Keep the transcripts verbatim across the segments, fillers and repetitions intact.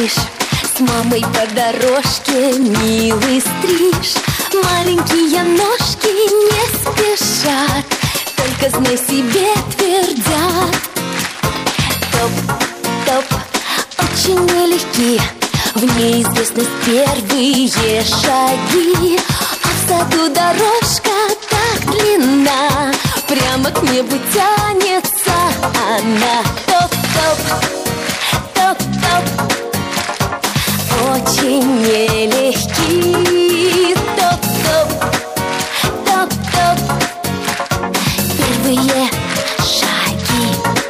малыш, с мамой по дорожке милый стриж. Маленькие ножки не спешат, только знай себе твердят. Топ-топ, очень нелегки, в неизвестность первые шаги. А в саду дорожка так длинна, прямо к небу тянется она. Топ-топ, топ-топ, очень нелегки. Топ-топ, топ-топ, первые шаги.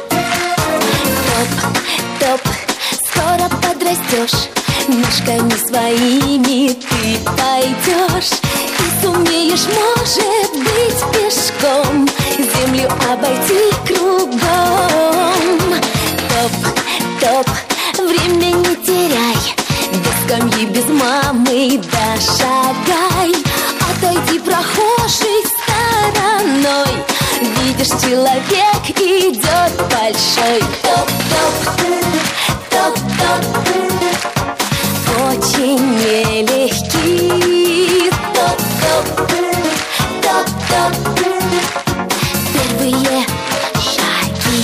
Топ-топ, скоро подрастешь, ножками своими ты пойдешь и сумеешь, может быть, пешком землю обойти кругом. Топ-топ, время не теряй, без скамьи, без мамы дошагай. Отойди прохожей стороной, видишь, человек идет большой. Топ-топ, топ-топ, очень нелегки. Топ-топ, топ-топ, первые шаги.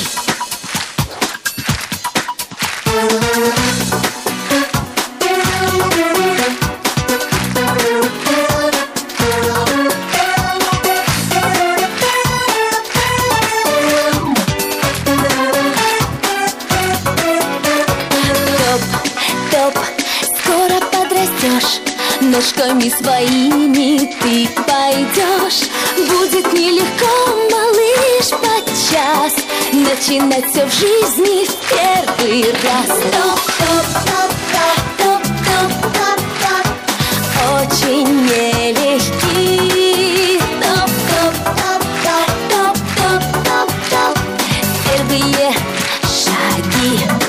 Топ-топ, скоро подрастешь, ножками своими ты пойдешь. Будет нелегко, малыш, подчас начинать все в жизни в первый раз. Топ-топ, топ-топ, топ-топ, очень нелегки. Топ-топ, топ-топ, топ-топ, топ-топ, первые шаги.